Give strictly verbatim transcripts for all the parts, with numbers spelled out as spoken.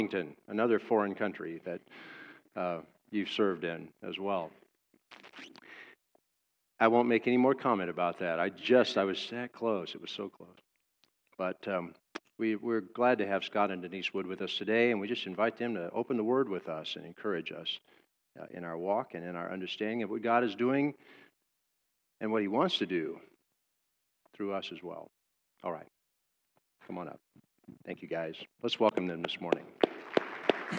another foreign country that uh, you've served in as well. I won't make any more comment about that. I just, I was that close. It was so close. But um, we, we're glad to have Scott and Denise Wood with us today, and we just invite them to open the Word with us and encourage us uh, in our walk and in our understanding of what God is doing and what He wants to do through us as well. All right. Come on up. Thank you, guys. Let's welcome them this morning. You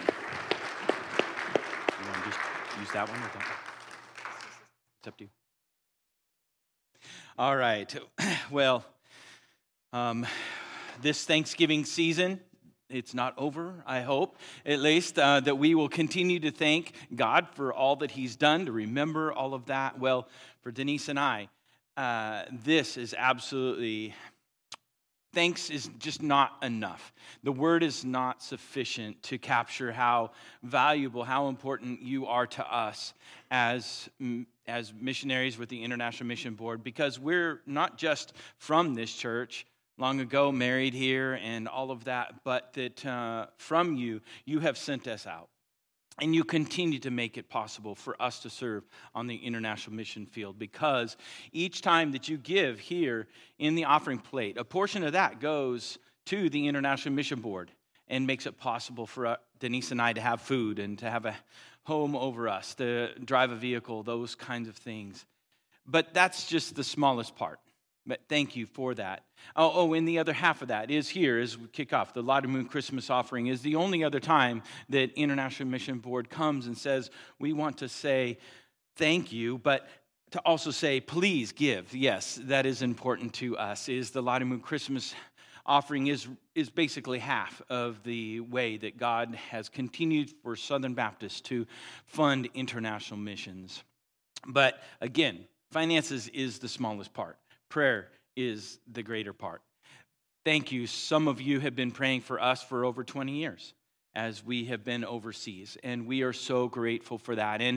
want to just use that one? Or that one? It's up to you. All right. Well, um, this Thanksgiving season, it's not over, I hope, at least, uh, that we will continue to thank God for all that He's done, to remember all of that. Well, for Denise and I, uh, this is absolutely... Thanks is just not enough. The word is not sufficient to capture how valuable, how important you are to us as, as missionaries with the International Mission Board, because we're not just from this church, long ago married here and all of that, but that uh, from you, you have sent us out. And you continue to make it possible for us to serve on the international mission field, because each time that you give here in the offering plate, a portion of that goes to the International Mission Board and makes it possible for uh, Denise and I to have food and to have a home over us, to drive a vehicle, those kinds of things. But that's just the smallest part. But thank you for that. Oh, oh, and the other half of that is here as we kick off. The Lottie Moon Christmas offering is the only other time that International Mission Board comes and says, we want to say thank you, but to also say, please give. Yes, that is important to us, is the Lottie Moon Christmas offering is, is basically half of the way that God has continued for Southern Baptists to fund international missions. But again, finances is the smallest part. Prayer is the greater part. Thank you. Some of you have been praying for us for over twenty years as we have been overseas, and we are so grateful for that. And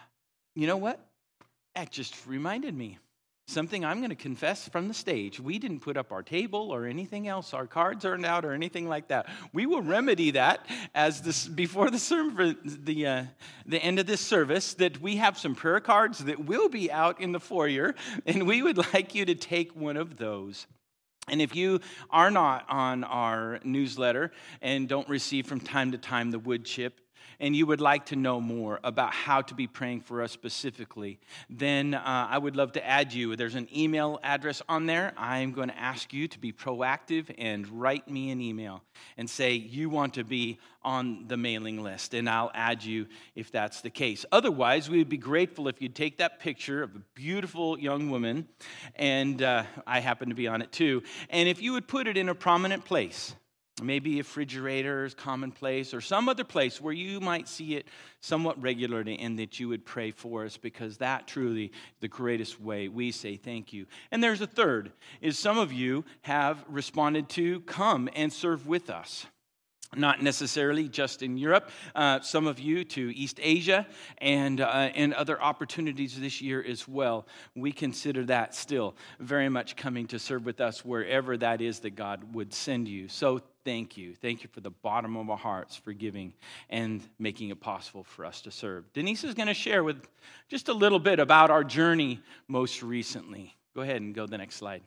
you know what? That just reminded me. Something I'm going to confess from the stage. We didn't put up our table or anything else. Our cards aren't out or anything like that. We will remedy that as this before the sermon, the uh, the end of this service. That we have some prayer cards that will be out in the foyer, and we would like you to take one of those. And if you are not on our newsletter and don't receive from time to time the wood chip, and you would like to know more about how to be praying for us specifically, then uh, I would love to add you. There's an email address on there. I'm going to ask you to be proactive and write me an email and say you want to be on the mailing list, and I'll add you if that's the case. Otherwise, we would be grateful if you'd take that picture of a beautiful young woman, and uh, I happen to be on it too, and if you would put it in a prominent place, maybe a refrigerator is commonplace, or some other place where you might see it somewhat regularly, and that you would pray for us, because that truly the greatest way we say thank you. And there's a third, is some of you have responded to come and serve with us. Not necessarily just in Europe, uh, some of you to East Asia and uh, and other opportunities this year as well. We consider that still very much coming to serve with us wherever that is that God would send you. So thank you. Thank you for the bottom of our hearts for giving and making it possible for us to serve. Denise is going to share with just a little bit about our journey most recently. Go ahead and go to the next slide.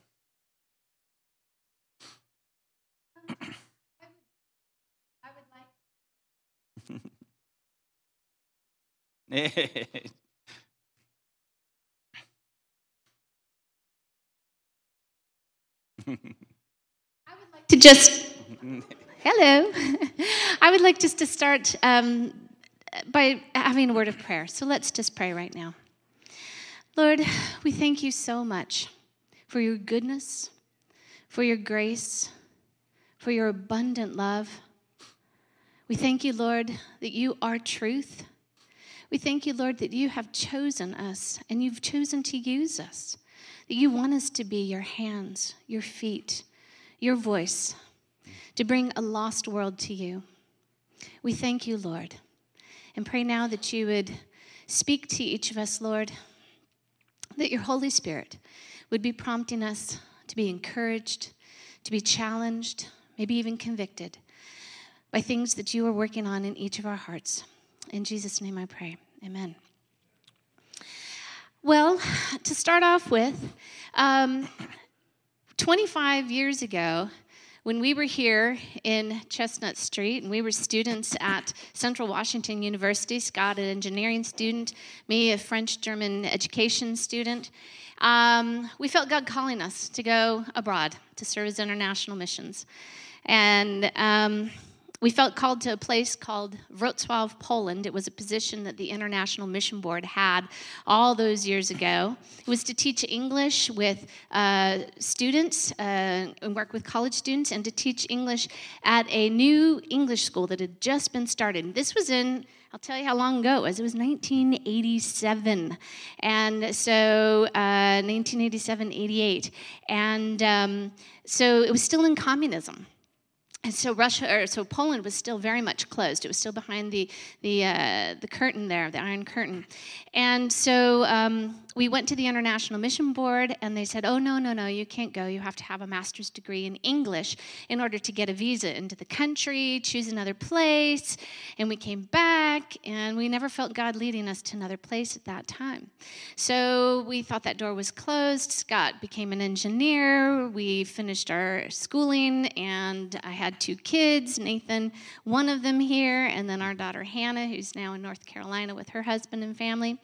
to just, hello. I would like just to start um, by having a word of prayer. So let's just pray right now. Lord, we thank you so much for your goodness, for your grace, for your abundant love. We thank you, Lord, that you are truth. We thank you, Lord, that you have chosen us and you've chosen to use us, that you want us to be your hands, your feet, your voice, to bring a lost world to you. We thank you, Lord, and pray now that you would speak to each of us, Lord, that your Holy Spirit would be prompting us to be encouraged, to be challenged, maybe even convicted by things that you are working on in each of our hearts. In Jesus' name I pray. Amen. Well, to start off with, um, twenty-five years ago, when we were here in Chestnut Street, and we were students at Central Washington University, Scott, an engineering student, me, a French-German education student, um, we felt God calling us to go abroad to serve as international missions. And um, we felt called to a place called Wrocław, Poland. It was a position that the International Mission Board had all those years ago. It was to teach English with uh, students uh, and work with college students, and to teach English at a new English school that had just been started. This was in, I'll tell you how long ago it was. It was nineteen eighty-seven. And so uh, nineteen eighty-seven, eighty-eight. And um, so it was still in communism. And so Russia, or so Poland was still very much closed. It was still behind the the uh, the curtain there, the Iron Curtain. And so um, we went to the International Mission Board, and they said, "Oh no, no, no, you can't go. You have to have a master's degree in English in order to get a visa into the country. Choose another place." And we came back, and we never felt God leading us to another place at that time. So we thought that door was closed. Scott became an engineer. We finished our schooling, and I had two kids, Nathan, one of them here, and then our daughter Hannah, who's now in North Carolina with her husband and family.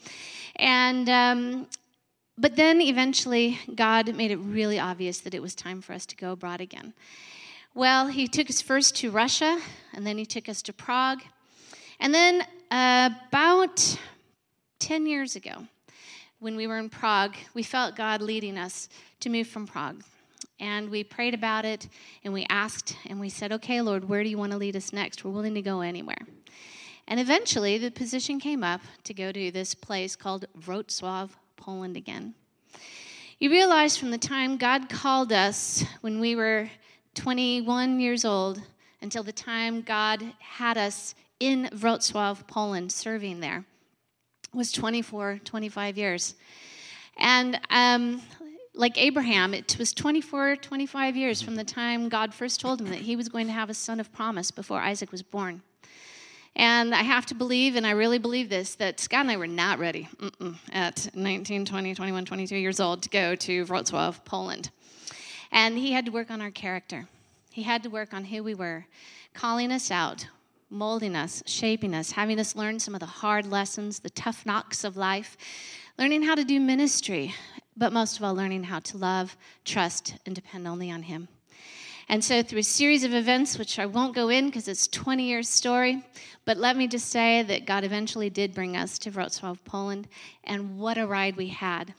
And um, but then eventually God made it really obvious that it was time for us to go abroad again. Well, he took us first to Russia, and then he took us to Prague. And then uh, about ten years ago, when we were in Prague, we felt God leading us to move from Prague. And we prayed about it, and we asked, and we said, "Okay, Lord, where do you want to lead us next? We're willing to go anywhere." And eventually, the position came up to go to this place called Wrocław, Poland again. You realize from the time God called us when we were twenty-one years old until the time God had us in Wrocław, Poland, serving there, was twenty-four, twenty-five years. And um, like Abraham, it was twenty-four, twenty-five years from the time God first told him that he was going to have a son of promise before Isaac was born. And I have to believe, and I really believe this, that Scott and I were not ready mm-mm, at nineteen, twenty, twenty-one, twenty-two years old to go to Wrocław, Poland. And he had to work on our character. He had to work on who we were, calling us out, molding us, shaping us, having us learn some of the hard lessons, the tough knocks of life, learning how to do ministry, but most of all, learning how to love, trust, and depend only on him. And so through a series of events, which I won't go in because it's a twenty-year story, but let me just say that God eventually did bring us to Wrocław, Poland, and what a ride we had.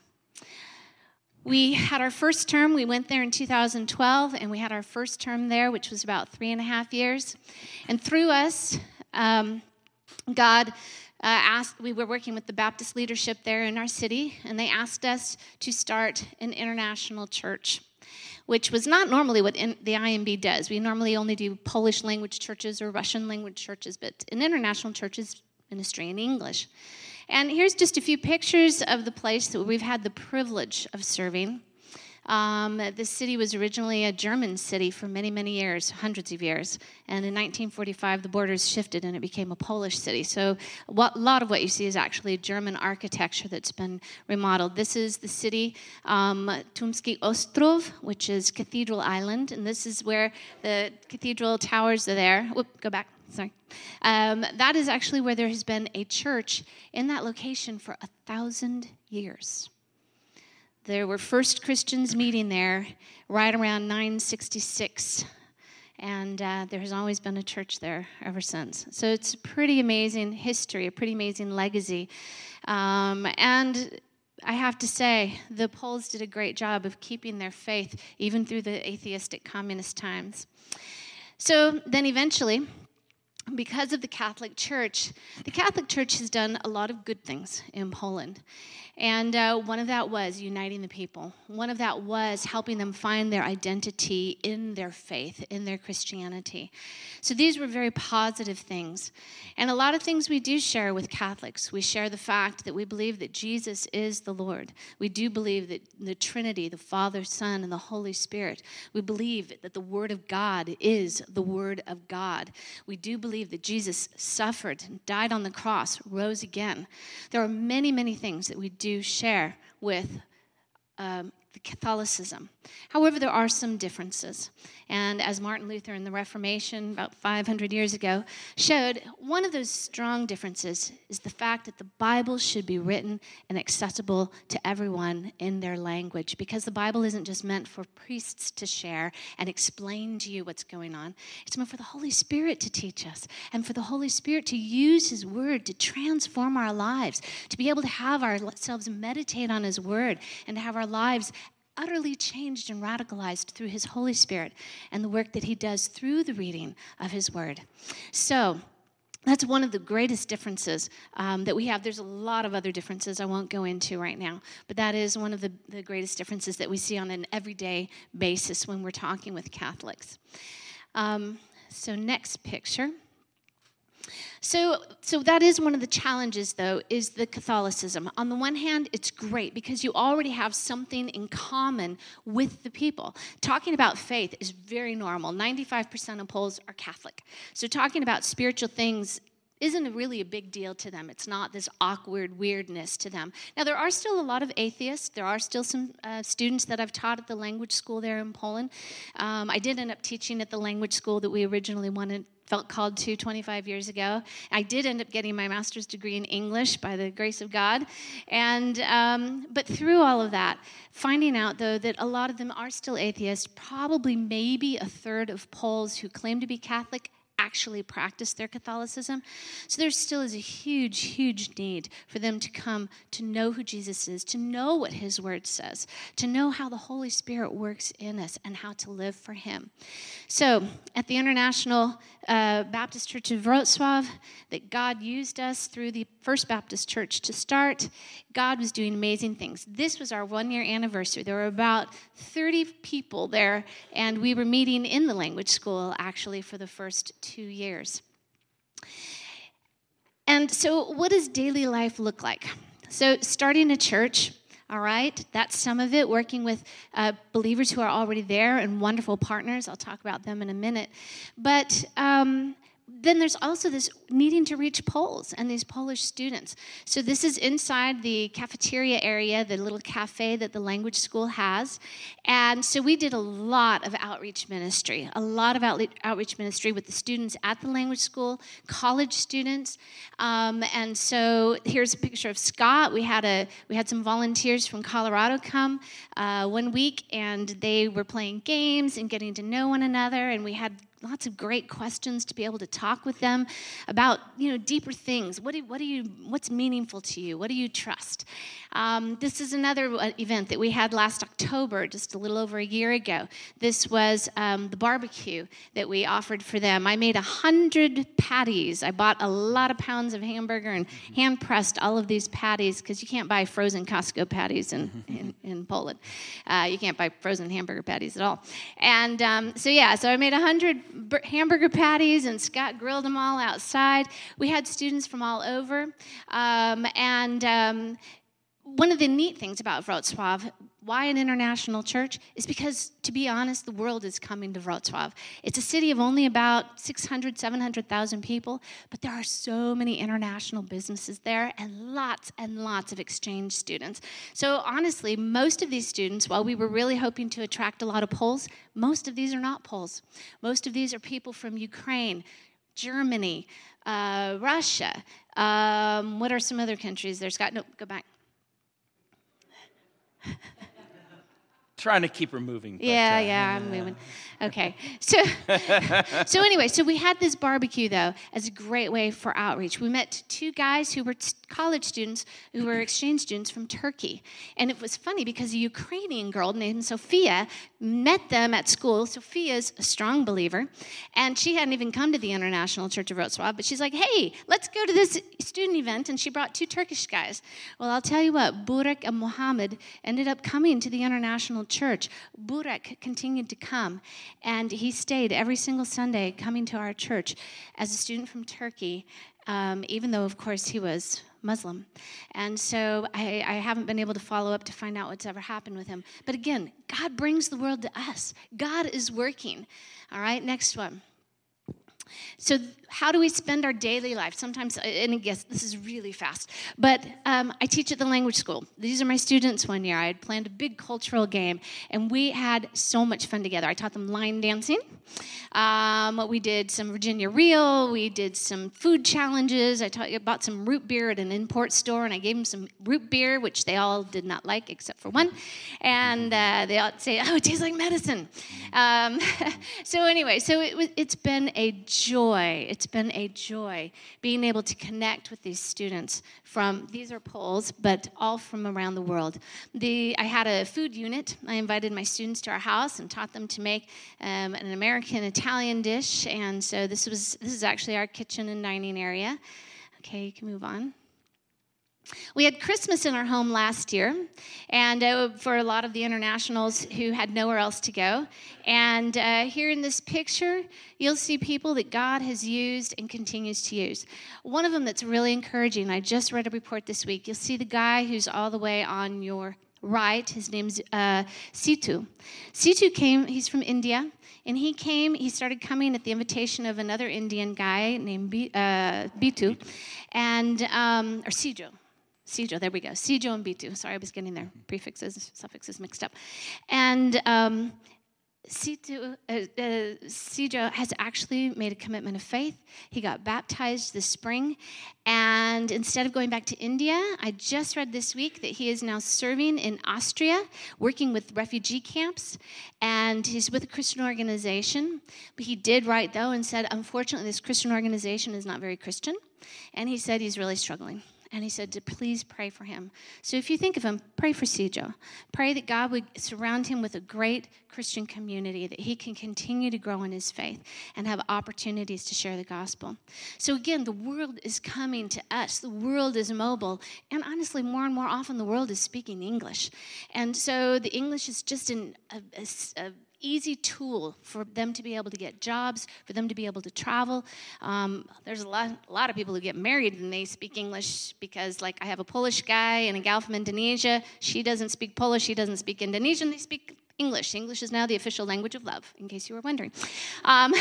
We had our first term. We went there in two thousand twelve, and we had our first term there, which was about three and a half years. And through us, um, God uh, asked, we were working with the Baptist leadership there in our city, and they asked us to start an international church, which was not normally what in, the I M B does. We normally only do Polish language churches or Russian language churches, but an international church is ministry in English. And here's just a few pictures of the place that we've had the privilege of serving. Um, this city was originally a German city for many, many years, hundreds of years. And in nineteen forty-five, the borders shifted and it became a Polish city. So what, a lot of what you see is actually German architecture that's been remodeled. This is the city, um, Tumski Ostrov, which is Cathedral Island. And this is where the cathedral towers are there. Whoop, go back. Sorry. Um, that is actually where there has been a church in that location for a thousand years. There were first Christians meeting there right around nine sixty-six, and uh, there has always been a church there ever since. So it's a pretty amazing history, a pretty amazing legacy. Um, and I have to say, the Poles did a great job of keeping their faith even through the atheistic communist times. So then eventually, because of the Catholic Church, the Catholic Church has done a lot of good things in Poland. And uh, one of that was uniting the people. One of that was helping them find their identity in their faith, in their Christianity. So these were very positive things. And a lot of things we do share with Catholics. We share the fact that we believe that Jesus is the Lord. We do believe that the Trinity, the Father, Son, and the Holy Spirit. We believe that the Word of God is the Word of God. We do believe that Jesus suffered, died on the cross, rose again. There are many, many things that we do share with um, the Catholicism. However, there are some differences. And as Martin Luther in the Reformation about five hundred years ago showed, one of those strong differences is the fact that the Bible should be written and accessible to everyone in their language, because the Bible isn't just meant for priests to share and explain to you what's going on. It's meant for the Holy Spirit to teach us and for the Holy Spirit to use His Word to transform our lives, to be able to have ourselves meditate on His Word and to have our lives utterly changed and radicalized through His Holy Spirit and the work that He does through the reading of His Word. So that's one of the greatest differences um, that we have. There's a lot of other differences I won't go into right now, but that is one of the, the greatest differences that we see on an everyday basis when we're talking with Catholics. Um, so next picture. So, so that is one of the challenges, though, is the Catholicism. On the one hand, it's great because you already have something in common with the people. Talking about faith is very normal. ninety-five percent of Poles are Catholic. So talking about spiritual things isn't really a big deal to them. It's not this awkward weirdness to them. Now, there are still a lot of atheists. There are still some uh, students that I've taught at the language school there in Poland. Um, I did end up teaching at the language school that we originally wanted, felt called to twenty-five years ago. I did end up getting my master's degree in English by the grace of God. And um, but through all of that, finding out, though, that a lot of them are still atheists, probably maybe a third of Poles who claim to be Catholic actually practice their Catholicism. So there still is a huge, huge need for them to come to know who Jesus is, to know what His Word says, to know how the Holy Spirit works in us and how to live for Him. So at the International uh, Baptist Church of Wrocław, that God used us through the First Baptist Church to start. God was doing amazing things. This was our one-year anniversary. There were about thirty people there, and we were meeting in the language school, actually, for the first two years. And so what does daily life look like? So starting a church, all right, that's some of it, working with uh, believers who are already there and wonderful partners. I'll talk about them in a minute. But um, then there's also this needing to reach Poles and these Polish students. So this is inside the cafeteria area, the little cafe that the language school has. And so we did a lot of outreach ministry, a lot of outle- outreach ministry with the students at the language school, college students. Um, and so here's a picture of Scott. We had a we had some volunteers from Colorado come uh, one week, and they were playing games and getting to know one another, and we had lots of great questions to be able to talk with them about, you know, deeper things. What do, what do you, what's meaningful to you? What do you trust? Um, this is another event that we had last October, just a little over a year ago. This was um, the barbecue that we offered for them. I made a hundred patties. I bought a lot of pounds of hamburger and hand pressed all of these patties because you can't buy frozen Costco patties in in, in Poland. Uh, you can't buy frozen hamburger patties at all. And um, so yeah, so I made a hundred hamburger patties, and Scott grilled them all outside. We had students from all over, um, and um, one of the neat things about Wrocław, why an international church, is because, to be honest, the world is coming to Wrocław. It's a city of only about six hundred, seven hundred thousand people, but there are so many international businesses there and lots and lots of exchange students. So honestly, most of these students, while we were really hoping to attract a lot of Poles, most of these are not Poles. Most of these are people from Ukraine, Germany, uh, Russia. Um, what are some other countries there, Scott? No, go back. Trying to keep her moving. But, Yeah, uh, yeah, I'm moving. Okay. So so anyway, so we had this barbecue, though, as a great way for outreach. We met two guys who were t- college students, who were exchange students from Turkey. And it was funny because a Ukrainian girl named Sophia met them at school. Sophia's a strong believer, and she hadn't even come to the International Church of Wrocław, but she's like, hey, let's go to this student event, and she brought two Turkish guys. Well, I'll tell you what, Burek and Mohammed ended up coming to the International Church. Burek continued to come, and he stayed every single Sunday coming to our church as a student from Turkey, um, even though, of course, he was Muslim. And so I, I haven't been able to follow up to find out what's ever happened with him. But again, God brings the world to us. God is working. All right, next one. So how do we spend our daily life? Sometimes, and I guess this is really fast, but um, I teach at the language school. These are my students one year. I had planned a big cultural game, and we had so much fun together. I taught them line dancing. Um, we did some Virginia Reel. We did some food challenges. I taught you about some root beer at an import store, and I gave them some root beer, which they all did not like except for one. And uh, they all say, oh, it tastes like medicine. Um, so anyway, so it, it's been a joy. It's been a joy being able to connect with these students from, these are Poles, but all from around the world. The, I had a food unit. I invited my students to our house and taught them to make um, an American Italian dish. And so this was this is actually our kitchen and dining area. Okay, you can move on. We had Christmas in our home last year, and uh, for a lot of the internationals who had nowhere else to go. And uh, here in this picture, you'll see people that God has used and continues to use. One of them that's really encouraging, I just read a report this week. You'll see the guy who's all the way on your right. His name's uh, Situ. Situ came, he's from India, and he came, he started coming at the invitation of another Indian guy named B, uh, Bitu, and, um, or Sijo. Sijo, there we go. Sijo and Bitu. Sorry, I was getting their prefixes, suffixes mixed up. And um, Situ, uh, uh, Sijo has actually made a commitment of faith. He got baptized this spring. And instead of going back to India, I just read this week that he is now serving in Austria, working with refugee camps. And he's with a Christian organization. But he did write, though, and said, unfortunately, this Christian organization is not very Christian. And he said he's really struggling. And he said to please pray for him. So if you think of him, pray for Sijo. Pray that God would surround him with a great Christian community, that he can continue to grow in his faith and have opportunities to share the gospel. So again, the world is coming to us. The world is mobile. And honestly, more and more often, the world is speaking English. And so the English is just an a, a, a easy tool for them to be able to get jobs, for them to be able to travel. Um, there's a lot, a lot of people who get married and they speak English because, like, I have a Polish guy and a gal from Indonesia. She doesn't speak Polish. She doesn't speak Indonesian. They speak English. English is now the official language of love, in case you were wondering. Um,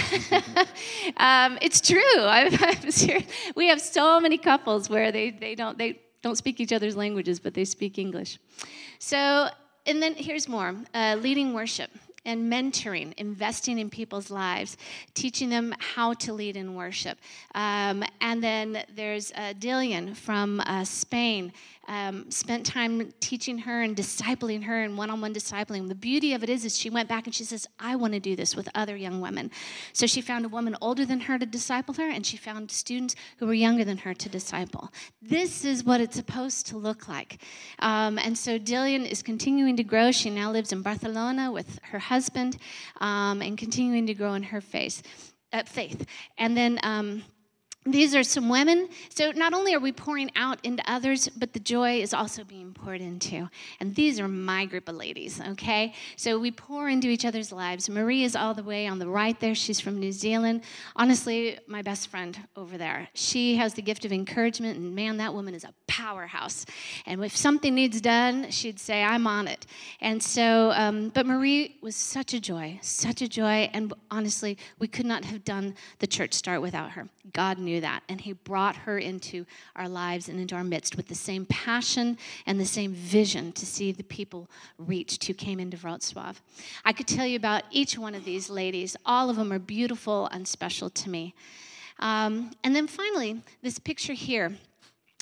um, it's true. I've, I've serious. We have so many couples where they, they don't they don't speak each other's languages, but they speak English. So, and then here's more. Uh, leading worship. And mentoring, investing in people's lives, teaching them how to lead in worship. Um, and then there's uh, Dillian from uh, Spain. Um, spent time teaching her and discipling her and one-on-one discipling. The beauty of it is, is she went back and she says, I want to do this with other young women. So she found a woman older than her to disciple her, and she found students who were younger than her to disciple. This is what it's supposed to look like. Um, and so Dillian is continuing to grow. She now lives in Barcelona with her husband um, and continuing to grow in her faith. Uh, faith. And then... Um, These are some women. So not only are we pouring out into others, but the joy is also being poured into. And these are my group of ladies, okay? So we pour into each other's lives. Marie is all the way on the right there. She's from New Zealand. Honestly, my best friend over there. She has the gift of encouragement, and man, that woman is a powerhouse. And if something needs done, she'd say, I'm on it. And so, um, but Marie was such a joy, such a joy. And honestly, we could not have done the church start without her. God knew that, and he brought her into our lives and into our midst with the same passion and the same vision to see the people reached who came into Wrocław. I could tell you about each one of these ladies. All of them are beautiful and special to me. Um, and then finally, this picture here.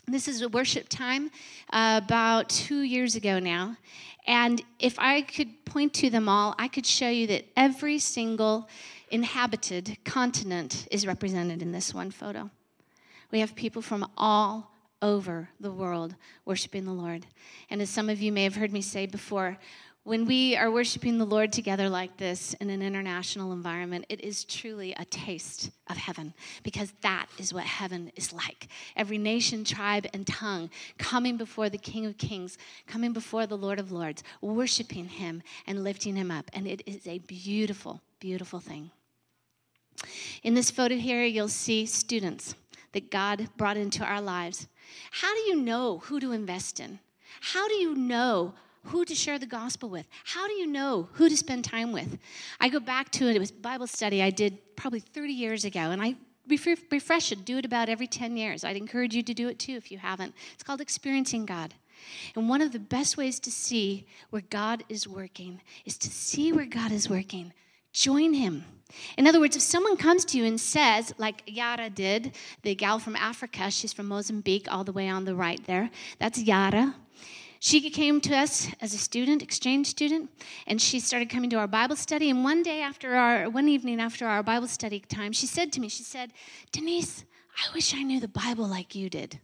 This is a worship time uh, about two years ago now. And if I could point to them all, I could show you that every single inhabited continent is represented in this one photo. We have people from all over the world worshiping the Lord. And as some of you may have heard me say before, when we are worshiping the Lord together like this in an international environment, it is truly a taste of heaven, because that is what heaven is like. Every nation, tribe, and tongue coming before the King of Kings, coming before the Lord of Lords, worshiping him and lifting him up. And it is a beautiful, beautiful thing. In this photo here, you'll see students that God brought into our lives. How do you know who to invest in? How do you know who to share the gospel with? How do you know who to spend time with? I go back to it. It was Bible study I did probably thirty years ago, and I refresh it, do it about every ten years. I'd encourage you to do it too if you haven't. It's called Experiencing God. And one of the best ways to see where God is working is to see where God is working. Join him. In other words, if someone comes to you and says, like Yara did, the gal from Africa, she's from Mozambique, all the way on the right there. That's Yara. She came to us as a student, exchange student, and she started coming to our Bible study. And one day after our, one evening after our Bible study time, she said to me, she said, Denise, I wish I knew the Bible like you did.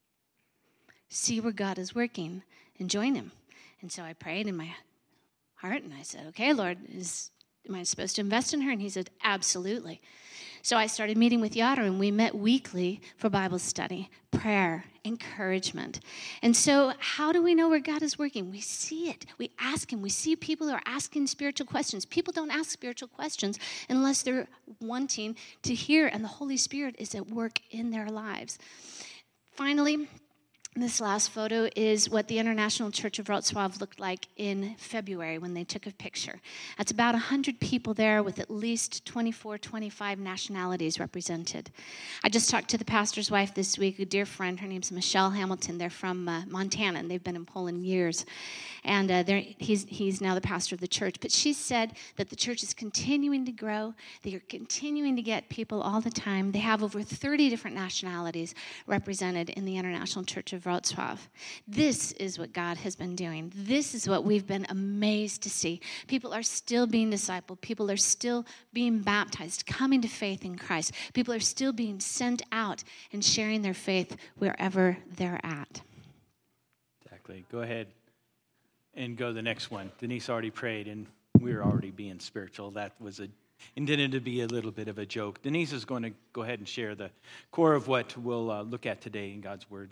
See where God is working and join him. And so I prayed in my heart, and I said, okay, Lord, is, am I supposed to invest in her? And he said, absolutely. So I started meeting with Yara, and we met weekly for Bible study, prayer, encouragement. And so how do we know where God is working? We see it. We ask him. We see people who are asking spiritual questions. People don't ask spiritual questions unless they're wanting to hear, and the Holy Spirit is at work in their lives. Finally, this last photo is what the International Church of Wrocław looked like in February when they took a picture. That's about one hundred people there with at least twenty-four, twenty-five nationalities represented. I just talked to the pastor's wife this week, a dear friend. Her name's Michelle Hamilton. They're from uh, Montana, and they've been in Poland years. And uh, he's, he's now the pastor of the church. But she said that the church is continuing to grow. They are continuing to get people all the time. They have over thirty different nationalities represented in the International Church of Wrocław. This is what God has been doing. This is what we've been amazed to see. People are still being discipled. People are still being baptized, coming to faith in Christ. People are still being sent out and sharing their faith wherever they're at. Exactly. Go ahead and go to the next one. Denise already prayed, and we were already being spiritual. That was a intended to be a little bit of a joke. Denise is going to go ahead and share the core of what we'll uh, look at today in God's Word.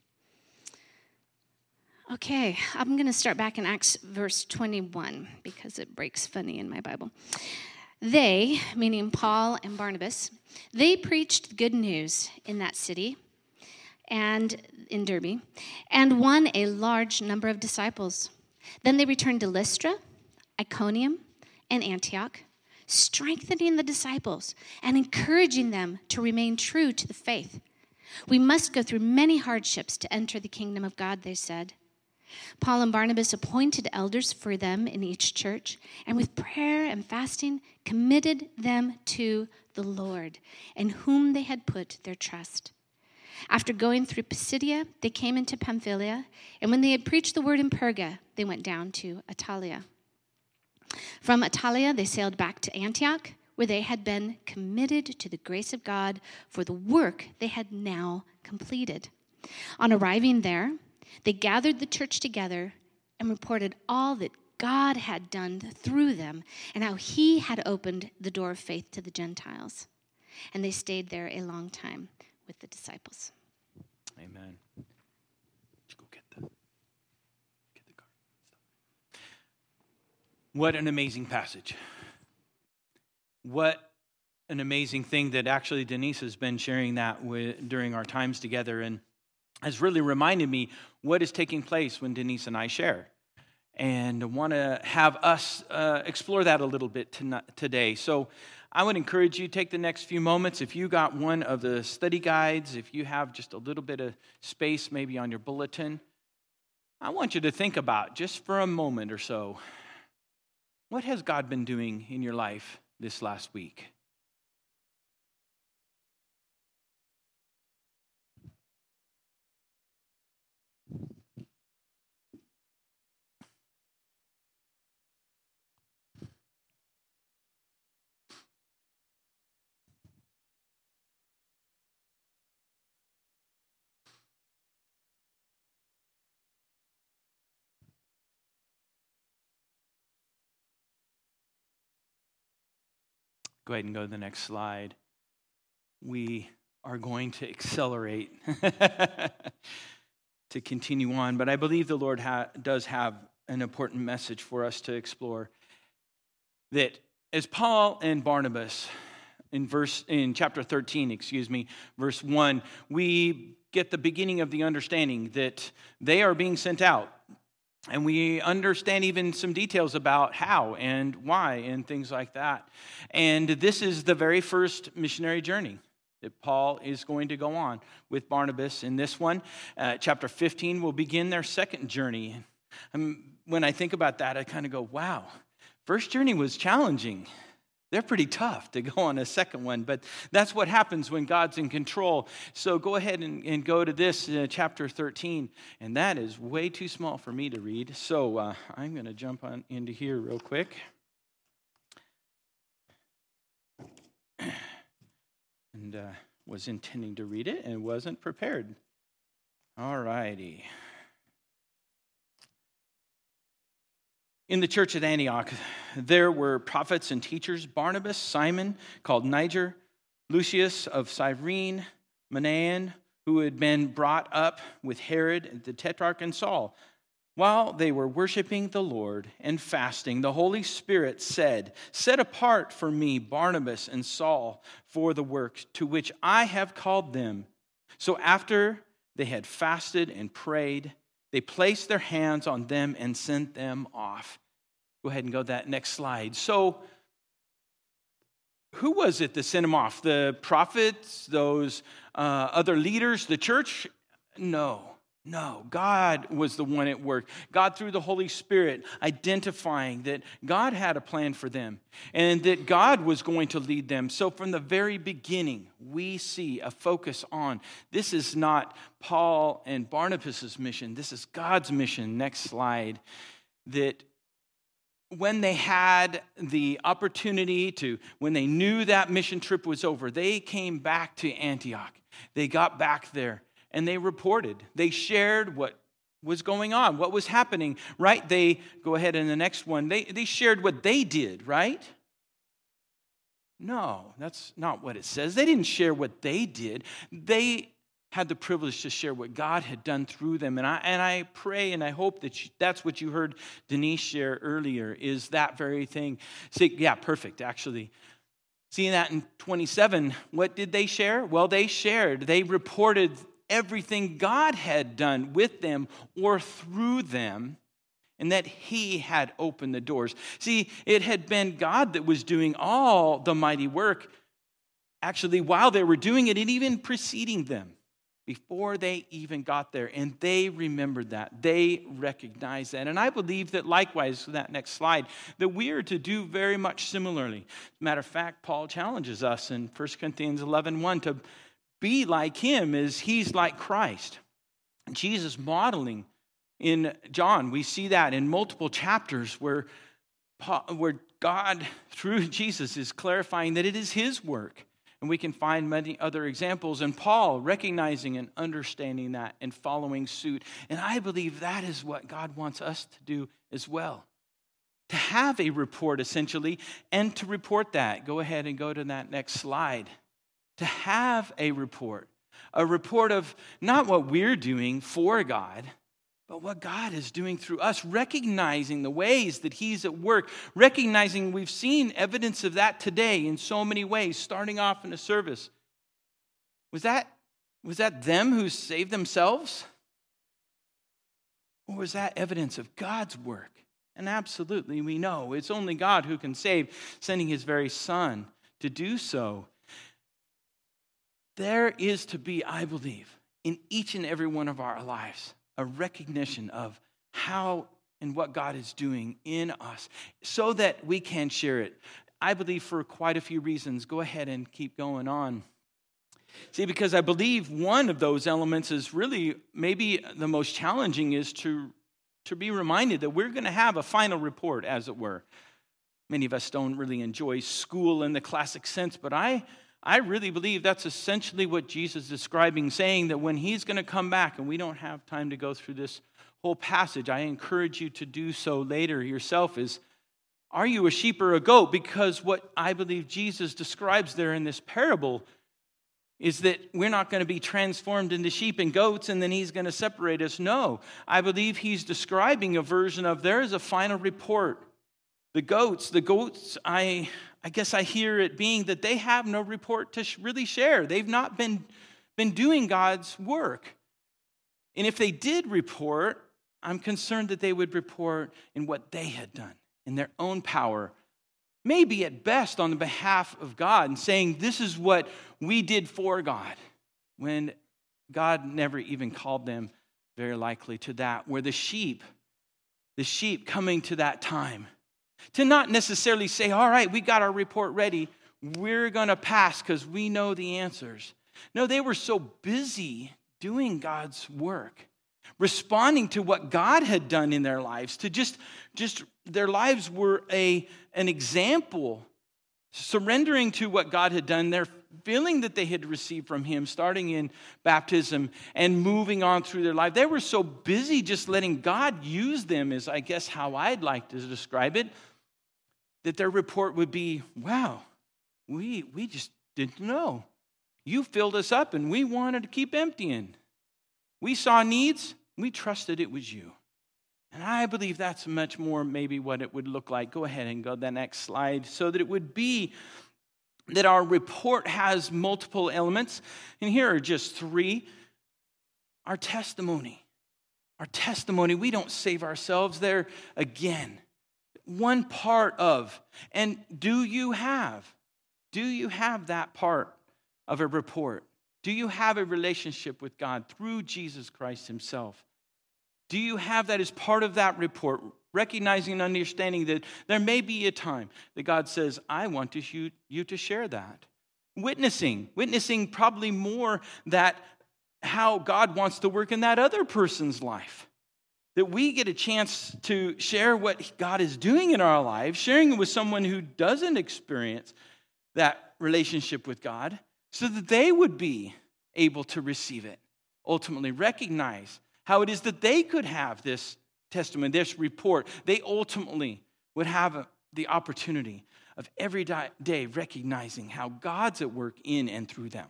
Okay, I'm going to start back in Acts verse twenty-one because it breaks funny in my Bible. They, meaning Paul and Barnabas, they preached good news in that city and in Derbe and won a large number of disciples. Then they returned to Lystra, Iconium, and Antioch, strengthening the disciples and encouraging them to remain true to the faith. We must go through many hardships to enter the kingdom of God, they said. Paul and Barnabas appointed elders for them in each church, and with prayer and fasting committed them to the Lord, in whom they had put their trust. After going through Pisidia, they came into Pamphylia, and when they had preached the word in Perga, they went down to Attalia. From Attalia, they sailed back to Antioch, where they had been committed to the grace of God for the work they had now completed. On arriving there, they gathered the church together and reported all that God had done through them and how he had opened the door of faith to the Gentiles. And they stayed there a long time with the disciples. Amen. Go get the, get the card. What an amazing passage. What an amazing thing that actually Denise has been sharing that with, during our times together, and has really reminded me what is taking place when Denise and I share. And I want to have us uh, explore that a little bit to, today. So I would encourage you, take the next few moments. If you got one of the study guides, if you have just a little bit of space maybe on your bulletin, I want you to think about, just for a moment or so, what has God been doing in your life this last week? Go ahead and go to the next slide. We are going to accelerate to continue on, but I believe the Lord ha- does have an important message for us to explore. That as Paul and Barnabas in verse in chapter thirteen, excuse me, verse one, we get the beginning of the understanding that they are being sent out. And we understand even some details about how and why and things like that. And this is the very first missionary journey that Paul is going to go on with Barnabas. In this one, uh, chapter fifteen will begin their second journey. And when I think about that, I kind of go, wow, first journey was challenging. They're pretty tough to go on a second one, but that's what happens when God's in control. So go ahead and, and go to this, uh, chapter thirteen, and that is way too small for me to read. So uh, I'm going to jump on into here real quick. And uh, was intending to read it and wasn't prepared. All righty. In the church at Antioch, there were prophets and teachers: Barnabas, Simon, called Niger, Lucius of Cyrene, Manaen, who had been brought up with Herod, the Tetrarch, and Saul. While they were worshiping the Lord and fasting, the Holy Spirit said, "Set apart for me Barnabas and Saul for the work to which I have called them." So after they had fasted and prayed, they placed their hands on them and sent them off. Go ahead and go to that next slide. So who was it that sent them off? The prophets, those uh, other leaders, the church? No. No, God was the one at work. God, through the Holy Spirit, identifying that God had a plan for them and that God was going to lead them. So from the very beginning, we see a focus on this is not Paul and Barnabas' mission. This is God's mission. Next slide. That when they had the opportunity to, when they knew that mission trip was over, they came back to Antioch. They got back there. And they reported, they shared what was going on, what was happening, right? They, go ahead in the next one, they, they shared what they did, right? No, that's not what it says. They didn't share what they did. They had the privilege to share what God had done through them. And I, and I pray and I hope that you, that's what you heard Denise share earlier, is that very thing. See, yeah, perfect, actually. Seeing that in twenty-seven, what did they share? Well, they shared, they reported everything God had done with them or through them, and that he had opened the doors. See, it had been God that was doing all the mighty work, actually, while they were doing it and even preceding them, before they even got there. And they remembered that. They recognized that. And I believe that likewise, that next slide, that we are to do very much similarly. As a matter of fact, Paul challenges us in First Corinthians eleven one to be like him as he's like Christ. Jesus modeling in John, we see that in multiple chapters where, where God, through Jesus, is clarifying that it is his work. And we can find many other examples. And Paul recognizing and understanding that and following suit. And I believe that is what God wants us to do as well. To have a report, essentially, and to report that. Go ahead and go to that next slide. To have a report, a report of not what we're doing for God, but what God is doing through us, recognizing the ways that he's at work, recognizing we've seen evidence of that today in so many ways, starting off in a service. Was that, was that them who saved themselves? Or was that evidence of God's work? And absolutely, we know it's only God who can save, sending his very Son to do so. There is to be, I believe, in each and every one of our lives, a recognition of how and what God is doing in us so that we can share it. I believe for quite a few reasons. Go ahead and keep going on. See, because I believe one of those elements is really maybe the most challenging is to, to be reminded that we're going to have a final report, as it were. Many of us don't really enjoy school in the classic sense, but I I really believe that's essentially what Jesus is describing, saying that when he's going to come back, and we don't have time to go through this whole passage, I encourage you to do so later yourself, is Are you a sheep or a goat? Because what I believe Jesus describes there in this parable is that we're not going to be transformed into sheep and goats and then he's going to separate us. No, I believe he's describing a version of there is a final report. The goats, the goats, I, I guess I hear it being that they have no report to sh- really share. They've not been, been doing God's work. And if they did report, I'm concerned that they would report in what they had done, in their own power, maybe at best on the behalf of God, and saying, this is what we did for God, when God never even called them, very likely, to that, where the sheep, the sheep coming to that time, to not necessarily say, all right, we got our report ready, we're going to pass because we know the answers. No, they were so busy doing God's work, responding to what God had done in their lives, to just, just their lives were a, an example, surrendering to what God had done, their feeling that they had received from him, starting in baptism and moving on through their life. They were so busy just letting God use them, is I guess how I'd like to describe it, that their report would be, wow, we, we just didn't know. You filled us up and we wanted to keep emptying. We saw needs, we trusted it was you. And I believe that's much more maybe what it would look like. Go ahead and go to the next slide. So that it would be that our report has multiple elements. And here are just three. Our testimony. Our testimony, we don't save ourselves there again. One part of, and do you have, do you have that part of a report? Do you have a relationship with God through Jesus Christ himself? Do you have that as part of that report, recognizing and understanding that there may be a time that God says, I want to you, you to share that? Witnessing, witnessing probably more that how God wants to work in that other person's life. That we get a chance to share what God is doing in our lives, sharing it with someone who doesn't experience that relationship with God, so that they would be able to receive it, ultimately recognize how it is that they could have this testimony, this report. They ultimately would have a, the opportunity of every day recognizing how God's at work in and through them.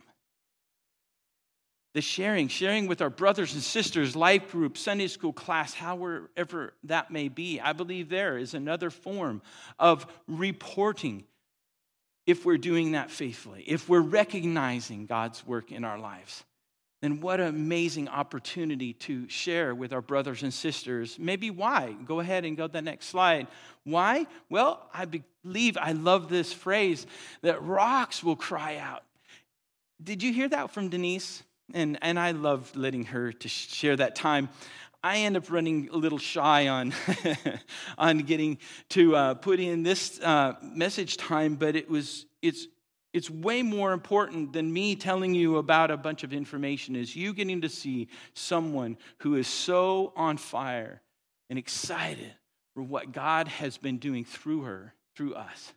The sharing, sharing with our brothers and sisters, life group, Sunday school class, however that may be, I believe there is another form of reporting if we're doing that faithfully, if we're recognizing God's work in our lives. Then what an amazing opportunity to share with our brothers and sisters. Maybe why? Go ahead and go to the next slide. Why? Well, I believe, I love this phrase, that rocks will cry out. Did you hear that from Denise? And and I love letting her to share that time. I end up running a little shy on, on getting to uh, put in this uh, message time, but it was it's it's way more important than me telling you about a bunch of information, is you getting to see someone who is so on fire and excited for what God has been doing through her, through us.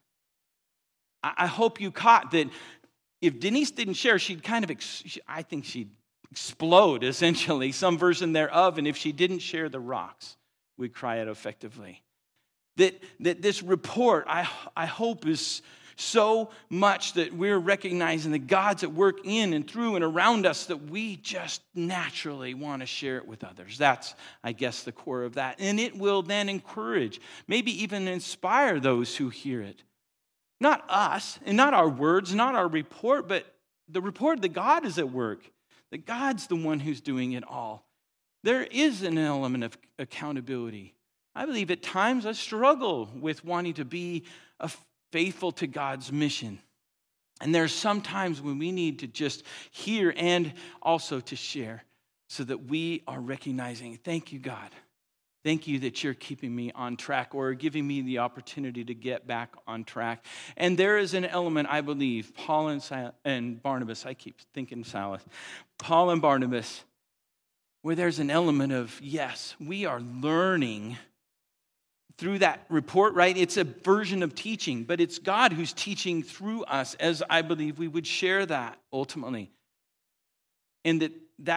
I, I hope you caught that. If Denise didn't share, she'd kind of, ex- I think she'd explode, essentially, some version thereof. And if she didn't share, the rocks would cry out effectively. That, that this report, I, I hope, is so much that we're recognizing that God's at work in and through and around us, that we just naturally want to share it with others. That's, I guess, the core of that. And it will then encourage, maybe even inspire those who hear it. Not us, and not our words, not our report, but the report that God is at work, that God's the one who's doing it all. There is an element of accountability. I believe at times I struggle with wanting to be faithful to God's mission. And there's some times when we need to just hear and also to share, so that we are recognizing, thank you, God. Thank you that you're keeping me on track, or giving me the opportunity to get back on track. And there is an element, I believe, Paul and, Sil- and Barnabas, I keep thinking Silas, Paul and Barnabas, where there's an element of, yes, we are learning through that report, right? It's a version of teaching, but it's God who's teaching through us, as I believe we would share that ultimately. And that that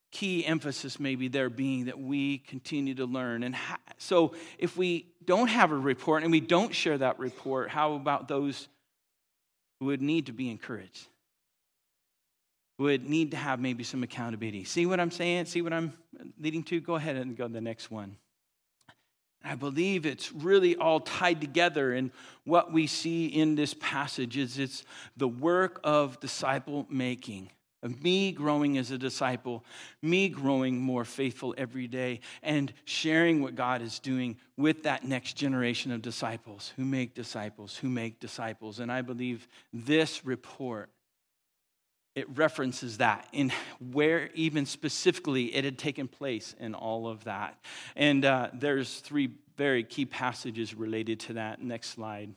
key emphasis maybe there being that we continue to learn. And ha- so if we don't have a report and we don't share that report, how about those who would need to be encouraged? Who would need to have maybe some accountability? See what I'm saying? See what I'm leading to? Go ahead and go to the next one. I believe it's really all tied together, and what we see in this passage is it's the work of disciple making. Of me growing as a disciple, me growing more faithful every day, and sharing what God is doing with that next generation of disciples who make disciples, who make disciples. And I believe this report, it references that in where even specifically it had taken place in all of that. And uh, there's three very key passages related to that. Next slide.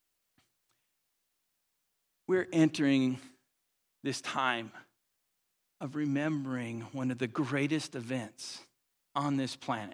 We're entering this time of remembering one of the greatest events on this planet,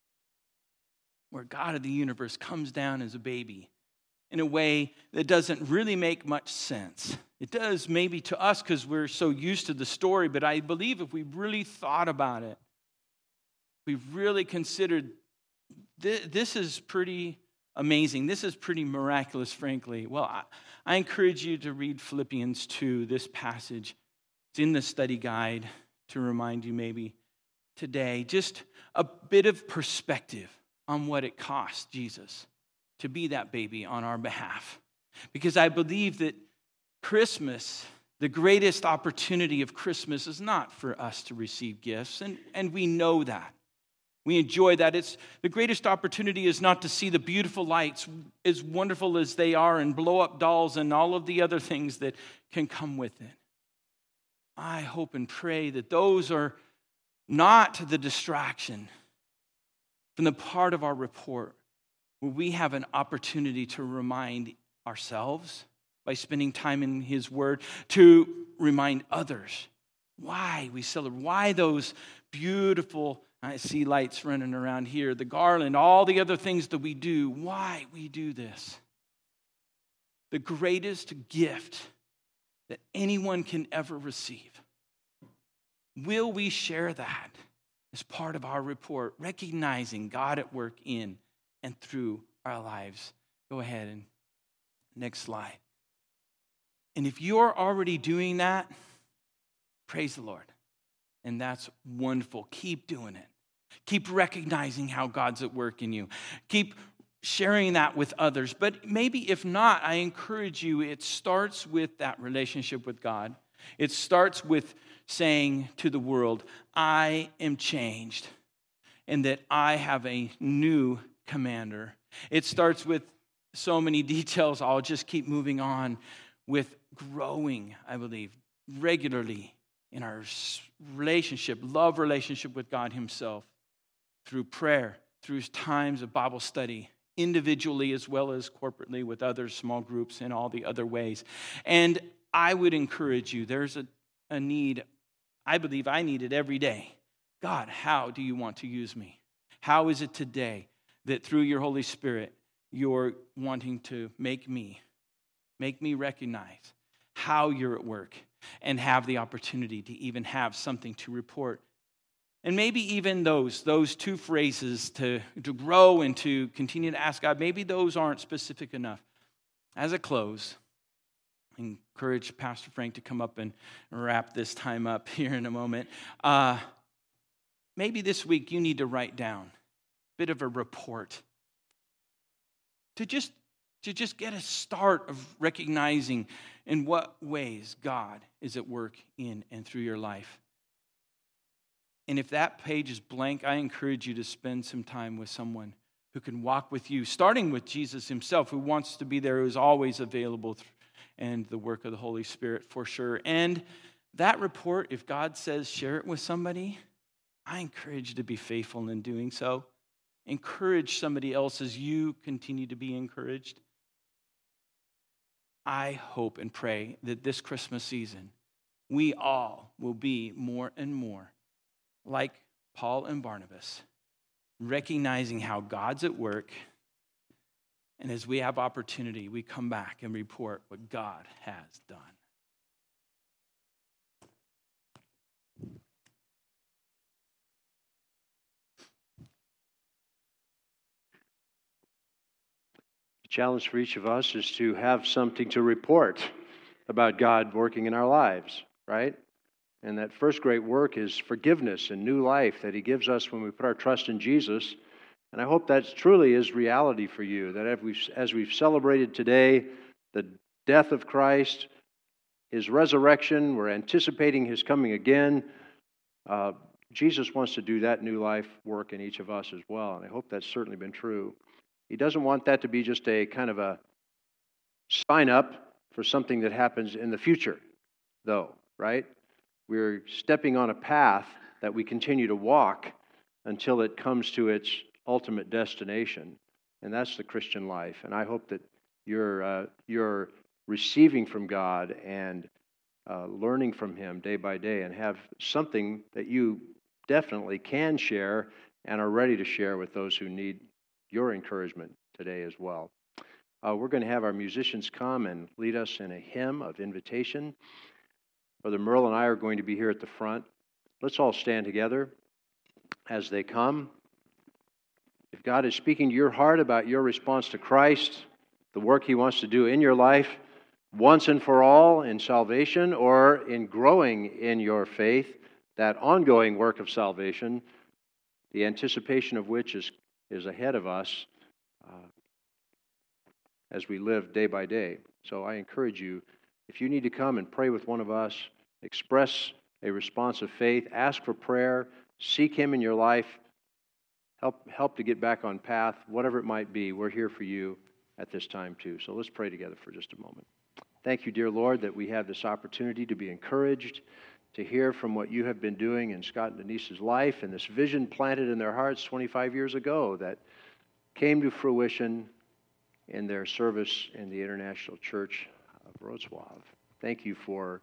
where God of the universe comes down as a baby in a way that doesn't really make much sense. It does maybe to us because we're so used to the story, but I believe if we really thought about it, we really considered th- this is pretty amazing. This is pretty miraculous, frankly. Well, I, I encourage you to read Philippians two, this passage. It's in the study guide to remind you maybe today, just a bit of perspective on what it cost Jesus to be that baby on our behalf. Because I believe that Christmas, the greatest opportunity of Christmas is not for us to receive gifts, and, and we know that. We enjoy that. It's the greatest opportunity is not to see the beautiful lights, as wonderful as they are, and blow up dolls and all of the other things that can come with it. I hope and pray that those are not the distraction from the part of our report where we have an opportunity to remind ourselves by spending time in His Word, to remind others why we celebrate, why those beautiful, I see lights running around here, the garland, all the other things that we do, why we do this. The greatest gift that anyone can ever receive. Will we share that as part of our report, recognizing God at work in and through our lives? Go ahead and next slide. And if you're already doing that, praise the Lord. And that's wonderful. Keep doing it. Keep recognizing how God's at work in you. Keep sharing that with others. But maybe if not, I encourage you, it starts with that relationship with God. It starts with saying to the world, I am changed, and that I have a new commander. It starts with so many details. I'll just keep moving on with growing, I believe, regularly in our relationship, love relationship with God Himself, through prayer, through times of Bible study, individually as well as corporately with others, small groups, and all the other ways. And I would encourage you, there's a, a need, I believe I need it every day. God, how do you want to use me? How is it today that through your Holy Spirit, you're wanting to make me, make me recognize how you're at work and have the opportunity to even have something to report? And maybe even those, those two phrases to, to grow and to continue to ask God, maybe those aren't specific enough. As a close, I encourage Pastor Frank to come up and wrap this time up here in a moment. Uh, maybe this week you need to write down a bit of a report to just, to just get a start of recognizing in what ways God is at work in and through your life. And if that page is blank, I encourage you to spend some time with someone who can walk with you, starting with Jesus Himself, who wants to be there, who is always available, and the work of the Holy Spirit for sure. And that report, if God says share it with somebody, I encourage you to be faithful in doing so. Encourage somebody else as you continue to be encouraged. I hope and pray that this Christmas season, we all will be more and more like Paul and Barnabas, recognizing how God's at work, and as we have opportunity, we come back and report what God has done. challenge for each of us is to have something to report about God working in our lives, right? And that first great work is forgiveness and new life that He gives us when we put our trust in Jesus. And I hope that truly is reality for you, that as we've, as we've celebrated today the death of Christ, His resurrection, we're anticipating His coming again. Uh, Jesus wants to do that new life work in each of us as well, and I hope that's certainly been true. He doesn't want that to be just a kind of a sign up for something that happens in the future, though, right? We're stepping on a path that we continue to walk until it comes to its ultimate destination, and that's the Christian life. And I hope that you're uh, you're receiving from God and uh, learning from Him day by day, and have something that you definitely can share and are ready to share with those who need your encouragement today as well. Uh, we're going to have our musicians come and lead us in a hymn of invitation. Brother Merle and I are going to be here at the front. Let's all stand together as they come. If God is speaking to your heart about your response to Christ, the work He wants to do in your life once and for all in salvation, or in growing in your faith, that ongoing work of salvation, the anticipation of which is, is ahead of us uh, as we live day by day. So I encourage you, if you need to come and pray with one of us, express a response of faith, ask for prayer, seek Him in your life, help, help to get back on path, whatever it might be, we're here for you at this time too. So let's pray together for just a moment. Thank you, dear Lord, that we have this opportunity to be encouraged, to hear from what you have been doing in Scott and Denise's life, and this vision planted in their hearts twenty-five years ago that came to fruition in their service in the International Church of Wrocław. Thank you for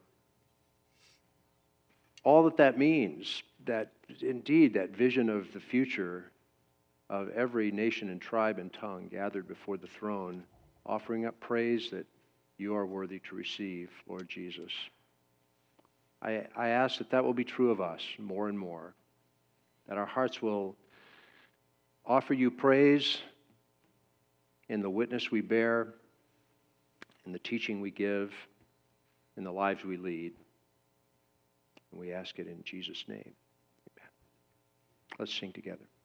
all that that means, that indeed that vision of the future of every nation and tribe and tongue gathered before the throne, offering up praise that you are worthy to receive, Lord Jesus. I, I ask that that will be true of us more and more, that our hearts will offer you praise in the witness we bear, in the teaching we give, in the lives we lead. And we ask it in Jesus' name. Amen. Let's sing together.